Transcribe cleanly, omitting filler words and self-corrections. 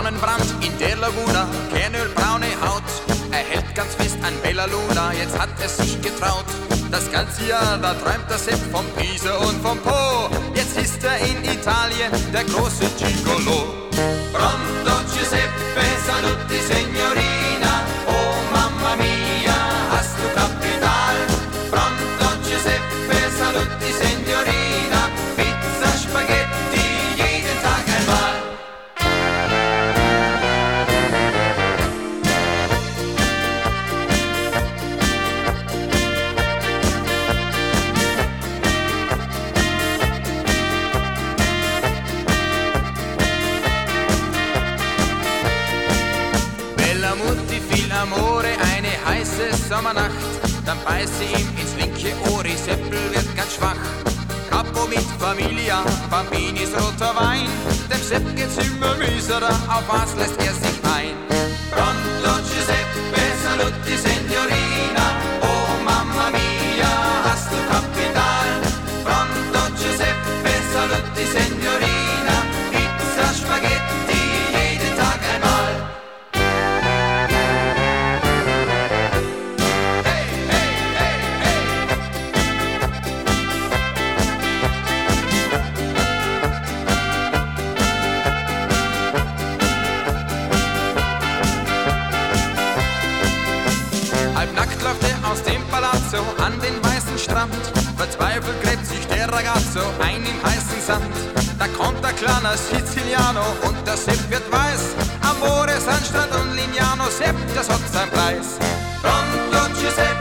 Sonnenbrand in der Laguna, Kernölbraune Haut. Er hält ganz fest an Bella Luna, jetzt hat er sich getraut. Das ganze Jahr, da träumt der Sepp vom Pisa und vom Po. Jetzt ist er in Italien, der große Gigolo. Pronto Giuseppe, saluti signorina. Oh Mamma mia, hast du Kapital? Pronto Giuseppe, saluti signorina. Pizza, Spaghetti, jeden Tag einmal. Mutti, viel Amore, eine heiße Sommernacht. Dann beißt sie ihm ins linke Ohr, die Seppel wird ganz schwach. Capo mit Familia, Bambinis roter Wein. Dem Sepp geht's immer miserer, auf was lässt er sich ein? Pronto Giuseppe, saluti signorina. Oh Mamma mia, hast du Kapital? Pronto Giuseppe, saluti signorina. Pizza, Spaghetti, jeden Tag einmal. Halbnackt läuft er aus dem Palazzo an den weißen Strand. Verzweifelt gräbt sich der Ragazzo ein im heißen Sand. Da kommt der kleine Siziliano und der Sepp wird weiß. Amore, Sandstrand und Lignano, Sepp, das hat sein Preis. Pronto Giuseppe.